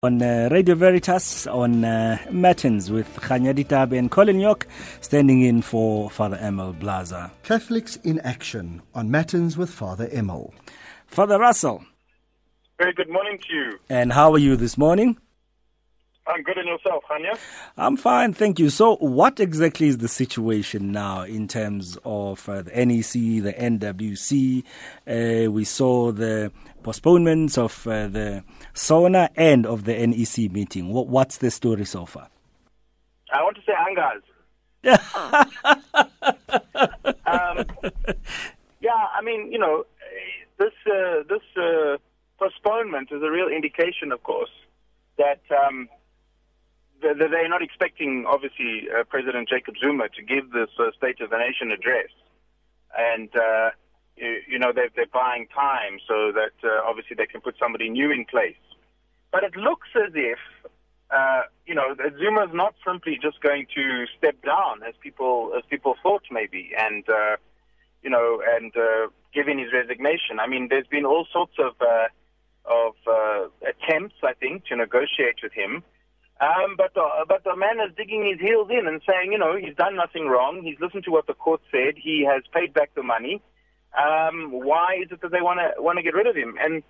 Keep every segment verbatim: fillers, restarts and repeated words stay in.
On uh, Radio Veritas, on uh, Matins with Khanya Ditabe and Colin York, standing in for Father Emil Blaza. Catholics in Action, on Matins with Father Emil. Father Russell. Very good morning to you. And how are you this morning? I'm good, and yourself, Khanya? I'm fine, thank you. So what exactly is the situation now in terms of uh, the N E C, the N W C? Uh, we saw the postponements of uh, the SONA and of the N E C meeting. What, what's the story so far? I want to say Angas. um, yeah, I mean, you know, this uh, this uh, postponement is a real indication, of course, that um, th- they're not expecting, obviously, uh, President Jacob Zuma to give this uh, State of the Nation address. And, uh, you, you know, they're, they're buying time so that, uh, obviously, they can put somebody new in place. But it looks as if, uh, you know, that Zuma's not simply just going to step down as people as people thought maybe, and, uh, you know, and uh, give in his resignation. I mean, there's been all sorts of uh, of uh, attempts, I think, to negotiate with him. Um, but, the, but the man is digging his heels in and saying, you know, he's done nothing wrong. He's listened to what the court said. He has paid back the money. Um, why is it that they want to want to get rid of him? And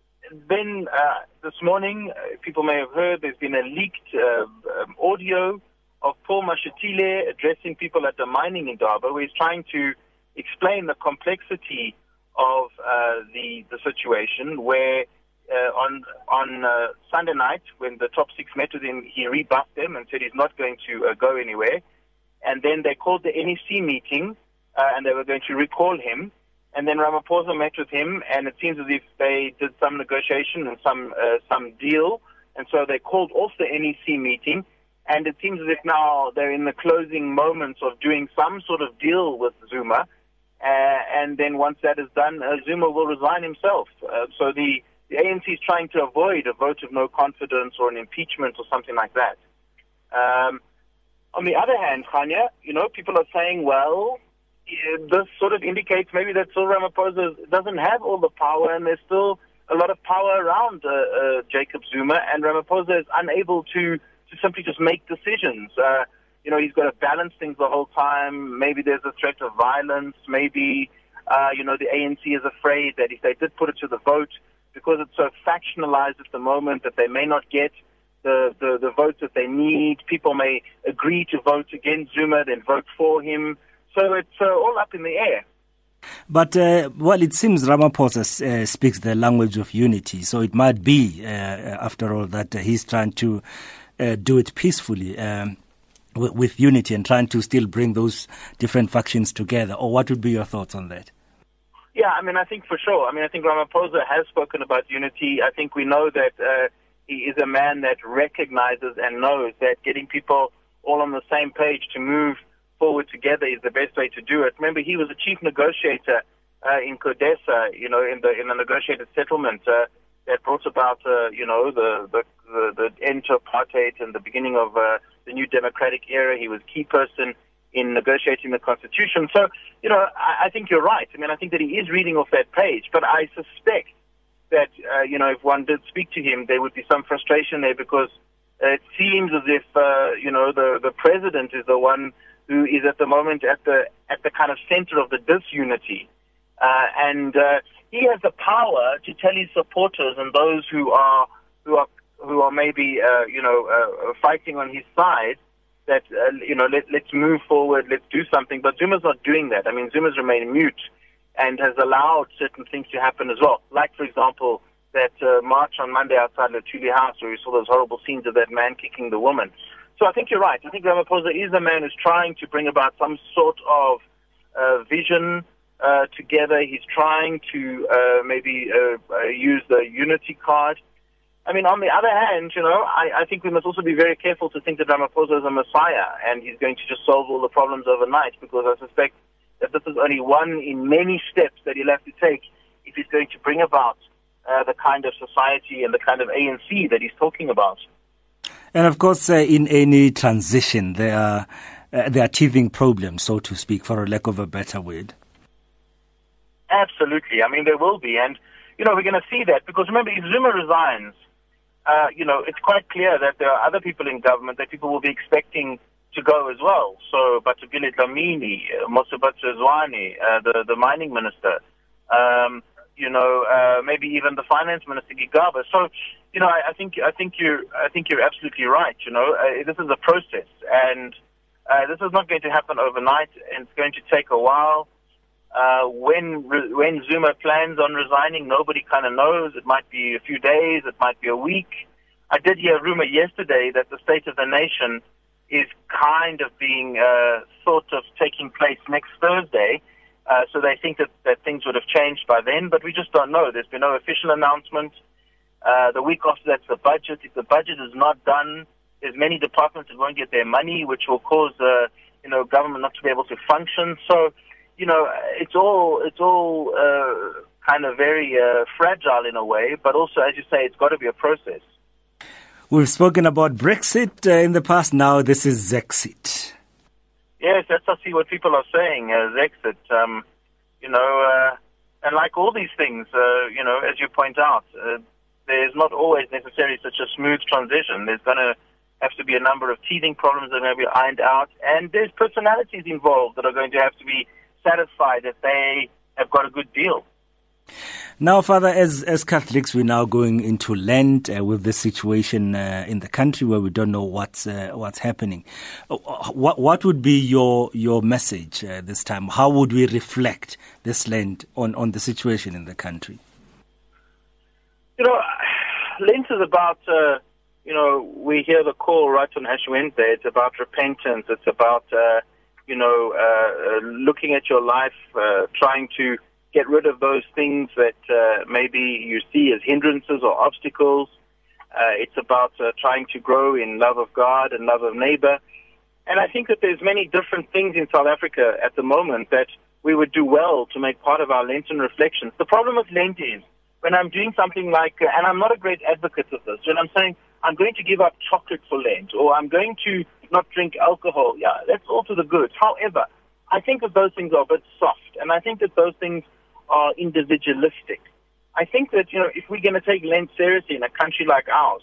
then uh, this morning, uh, people may have heard, there's been a leaked uh, um, audio of Paul Mashatile addressing people at the mining Indaba, where he's trying to explain the complexity of uh, the the situation, where uh, on on uh, Sunday night, when the top six met with him, he rebuffed them and said he's not going to uh, go anywhere. And then they called the N E C meeting, uh, and they were going to recall him. And then Ramaphosa met with him, and it seems as if they did some negotiation and some uh, some deal. And so they called off the N E C meeting, and it seems as if now they're in the closing moments of doing some sort of deal with Zuma. Uh, and then once that is done, uh, Zuma will resign himself. Uh, so the, the A N C is trying to avoid a vote of no confidence or an impeachment or something like that. Um, on the other hand, Khanya, you know, people are saying, well, this sort of indicates maybe that Cyril Ramaphosa doesn't have all the power, and there's still a lot of power around uh, uh, Jacob Zuma, and Ramaphosa is unable to, to simply just make decisions. Uh, you know, he's got to balance things the whole time. Maybe there's a threat of violence. Maybe, uh, you know, the A N C is afraid that if they did put it to the vote, because it's so factionalized at the moment, that they may not get the, the, the votes that they need. People may agree to vote against Zuma, then vote for him. So it's uh, all up in the air. But, uh, well, it seems Ramaphosa uh, speaks the language of unity. So it might be, uh, after all, that uh, he's trying to uh, do it peacefully um, w- with unity and trying to still bring those different factions together. Or what would be your thoughts on that? Yeah, I mean, I think for sure. I mean, I think Ramaphosa has spoken about unity. I think we know that uh, he is a man that recognizes and knows that getting people all on the same page to move forward together is the best way to do it. Remember, he was a chief negotiator uh, in CODESA, you know, in the in the negotiated settlement uh, that brought about, uh, you know, the, the the the end to apartheid and the beginning of uh, the new democratic era. He was a key person in negotiating the constitution. So, you know, I, I think you're right. I mean, I think that he is reading off that page, but I suspect that, uh, you know, if one did speak to him, there would be some frustration there, because uh, it seems as if, uh, you know, the the president is the one who is at the moment at the at the kind of center of the disunity, uh, and uh, he has the power to tell his supporters and those who are who are who are maybe uh, you know uh, fighting on his side that uh, you know let, let's move forward, let's do something. But Zuma's not doing that. I mean, Zuma's remained mute and has allowed certain things to happen as well. Like, for example, that uh, march on Monday outside Luthuli House, where we saw those horrible scenes of that man kicking the woman. So I think you're right. I think Ramaphosa is a man who's trying to bring about some sort of uh, vision uh, together. He's trying to uh, maybe uh, uh, use the unity card. I mean, on the other hand, you know, I, I think we must also be very careful to think that Ramaphosa is a messiah and he's going to just solve all the problems overnight, because I suspect that this is only one in many steps that he'll have to take if he's going to bring about uh, the kind of society and the kind of A N C that he's talking about. And of course, uh, in any transition, there are uh, there are teething problems, so to speak, for a lack of a better word. Absolutely. I mean, there will be. And, you know, we're going to see that because, remember, if Zuma resigns, uh, you know, it's quite clear that there are other people in government that people will be expecting to go as well. So, Batugile Dlamini, uh, Mosebatsu Zwane, uh, the, the mining minister, um, you know, uh, maybe even the finance minister, Gigaba. So, you know, I, I think I think you're I think you're absolutely right. You know, uh, this is a process, and uh, this is not going to happen overnight, and it's going to take a while. Uh, when when Zuma plans on resigning, nobody kind of knows. It might be a few days, it might be a week. I did hear a rumor yesterday that the State of the Nation is kind of being uh, sort of taking place next Thursday. Uh, so they think that, that things would have changed by then, but we just don't know. There's been no official announcement. Uh, the week after that's the budget. If the budget is not done, there's many departments that won't get their money, which will cause uh, you know government not to be able to function. So you know it's all it's all uh, kind of very uh, fragile in a way, but also, as you say, it's got to be a process. We've spoken about Brexit uh, in the past. Now this is Zexit. Yes, that's I see what people are saying, uh, Zexit. Um, you know, uh, and like all these things, uh, you know, as you point out, uh, there's not always necessarily such a smooth transition. There's going to have to be a number of teething problems that are going to be ironed out, and there's personalities involved that are going to have to be satisfied that they have got a good deal. Now, Father, as as Catholics, we're now going into Lent uh, with this situation uh, in the country where we don't know what's uh, what's happening. Uh, what what would be your your message uh, this time? How would we reflect this Lent on, on the situation in the country? You know, Lent is about, uh, you know, we hear the call right on Ash Wednesday. It's about repentance. It's about, uh, you know, uh, looking at your life, uh, trying to get rid of those things that uh, maybe you see as hindrances or obstacles. Uh, it's about uh, trying to grow in love of God and love of neighbor. And I think that there's many different things in South Africa at the moment that we would do well to make part of our Lenten reflections. The problem with Lent is when I'm doing something like, uh, and I'm not a great advocate of this, when I'm saying I'm going to give up chocolate for Lent or I'm going to not drink alcohol, yeah, that's all to the good. However, I think that those things are a bit soft, and I think that those things are individualistic. I think that, you know, if we're going to take Lent seriously in a country like ours,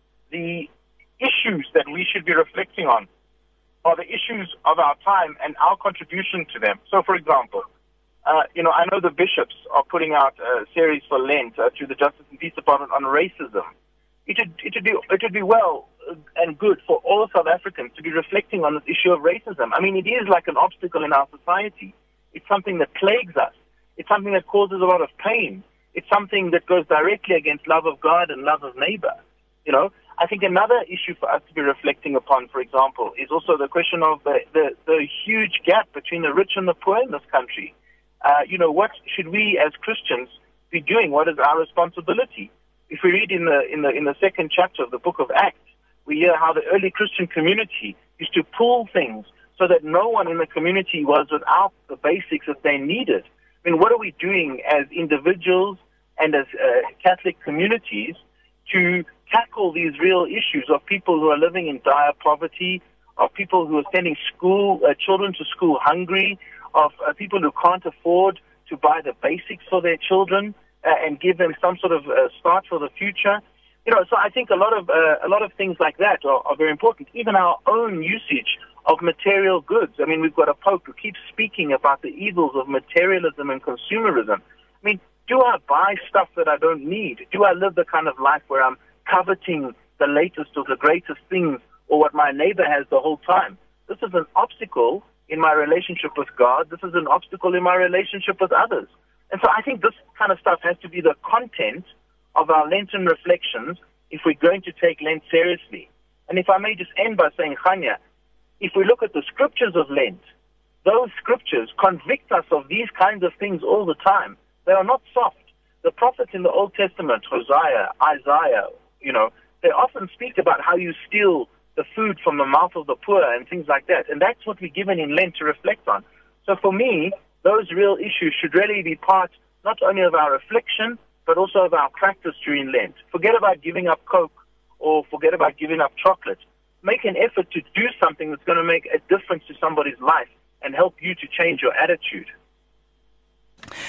the issues that we should be reflecting on are the issues of our time and our contribution to them. So, for example, uh, you know, I know the bishops are putting out a series for Lent uh, through the Justice and Peace Department on racism. It would, it would be, it would be well and good for all South Africans to be reflecting on this issue of racism. I mean, it is like an obstacle in our society. It's something that plagues us. It's something that causes a lot of pain. It's something that goes directly against love of God and love of neighbor. You know, I think another issue for us to be reflecting upon, for example, is also the question of the, the, the huge gap between the rich and the poor in this country. Uh, you know, what should we as Christians be doing? What is our responsibility? If we read in the in the in the second chapter of the book of Acts, we hear how the early Christian community used to pool things so that no one in the community was without the basics that they needed. I mean, what are we doing as individuals and as uh, Catholic communities to tackle these real issues of people who are living in dire poverty, of people who are sending school uh, children to school hungry, of uh, people who can't afford to buy the basics for their children uh, and give them some sort of uh, start for the future? You know, so I think a lot of uh, a lot of things like that are, are very important. Even our own usage of material goods. I mean, we've got a Pope who keeps speaking about the evils of materialism and consumerism. I mean, do I buy stuff that I don't need? Do I live the kind of life where I'm coveting the latest or the greatest things or what my neighbor has the whole time? This is an obstacle in my relationship with God. This is an obstacle in my relationship with others. And so I think this kind of stuff has to be the content of our Lenten reflections if we're going to take Lent seriously. And if I may just end by saying, Chania, if we look at the scriptures of Lent, those scriptures convict us of these kinds of things all the time. They are not soft. The prophets in the Old Testament, Hosea, Isaiah, you know, they often speak about how you steal the food from the mouth of the poor and things like that. And that's what we're given in Lent to reflect on. So for me, those real issues should really be part not only of our reflection, but also of our practice during Lent. Forget about giving up Coke or forget about giving up chocolate. Make an effort to do something that's going to make a difference to somebody's life and help you to change your attitude.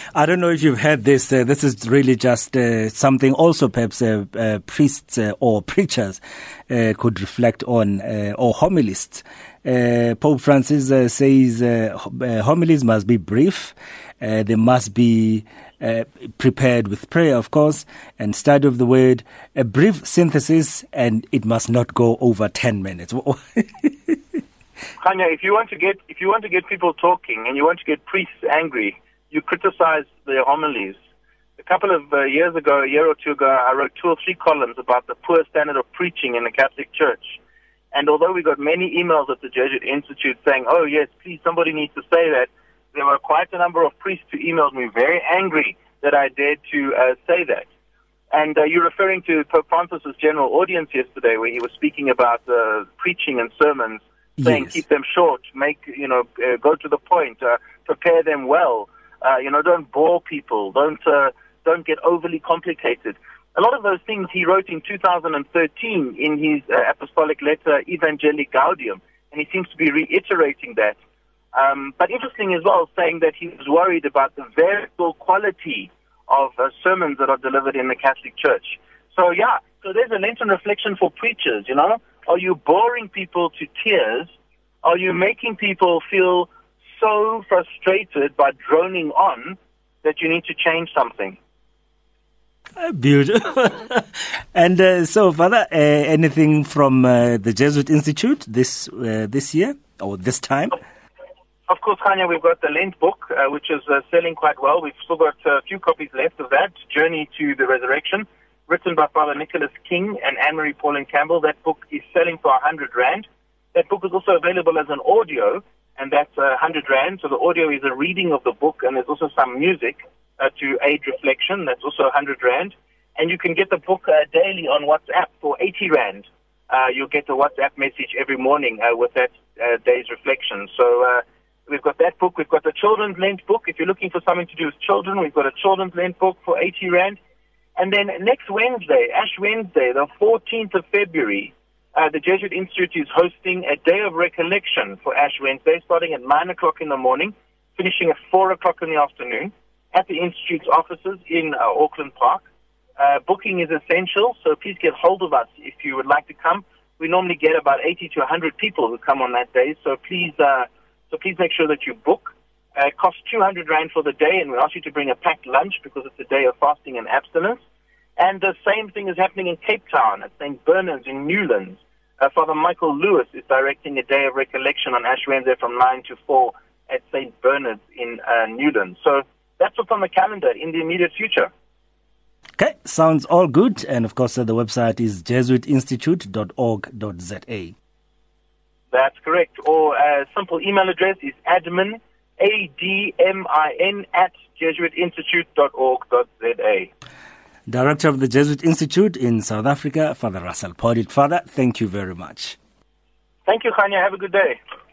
I don't know if you've heard this. Uh, this is really just uh, something also perhaps uh, uh, priests uh, or preachers uh, could reflect on, uh, or homilists. Uh, Pope Francis uh, says uh, homilies must be brief. Uh, they must be uh, prepared with prayer, of course, and study of the word, a brief synthesis, and it must not go over ten minutes. Khanya, if you want to get if you want to get people talking and you want to get priests angry, you criticize their homilies. A couple of uh, years ago, a year or two ago, I wrote two or three columns about the poor standard of preaching in the Catholic Church. And although we got many emails at the Jesuit Institute saying, "Oh yes, please, somebody needs to say that," there were quite a number of priests who emailed me very angry that I dared to uh, say that. And uh, you're referring to Pope Francis's general audience yesterday, where he was speaking about uh, preaching and sermons, saying yes. Keep them short, make you know, uh, go to the point, uh, prepare them well. Uh, you know, don't bore people, don't uh, don't get overly complicated. A lot of those things he wrote in two thousand thirteen in his uh, apostolic letter Evangelii Gaudium, and he seems to be reiterating that. Um, but interesting as well, saying that he was worried about the variable quality of uh, sermons that are delivered in the Catholic Church. So yeah, so there's a Lenten reflection for preachers, you know. Are you boring people to tears? Are you making people feel so frustrated by droning on that you need to change something? Beautiful. And uh, so, Father, uh, anything from uh, the Jesuit Institute this uh, this year or this time? Of course, Khanya, we've got the Lent book, uh, which is uh, selling quite well. We've still got a few copies left of that, Journey to the Resurrection, written by Father Nicholas King and Anne-Marie Pauline Campbell. That book is selling for one hundred rand. That book is also available as an audio, and that's uh, one hundred rand. So the audio is a reading of the book, and there's also some music uh, to aid reflection. That's also one hundred rand. And you can get the book uh, daily on WhatsApp for eighty rand. Uh, you'll get a WhatsApp message every morning uh, with that uh, day's reflection. So uh, we've got that book. We've got the Children's Lent book. If you're looking for something to do with children, we've got a Children's Lent book for eighty rand. And then next Wednesday, Ash Wednesday, the fourteenth of February, uh, the Jesuit Institute is hosting a day of recollection for Ash Wednesday, starting at nine o'clock in the morning, finishing at four o'clock in the afternoon at the Institute's offices in uh, Auckland Park. Uh, booking is essential, so please get hold of us if you would like to come. We normally get about eighty to one hundred people who come on that day, so please uh, so please make sure that you book. Uh, it costs two hundred rand for the day, and we ask you to bring a packed lunch because it's a day of fasting and abstinence. And the same thing is happening in Cape Town at Saint Bernard's in Newlands. Uh, Father Michael Lewis is directing a day of recollection on Ash Wednesday from nine to four at Saint Bernard's in uh, Newlands. So that's what's on the calendar in the immediate future. Okay, sounds all good. And of course, uh, the website is jesuit institute dot org dot z a. That's correct. Or a uh, simple email address is admin, A D M I N, at jesuit institute dot org dot z a. Director of the Jesuit Institute in South Africa, Father Russell Podit. Father, thank you very much. Thank you, Khanya. Have a good day.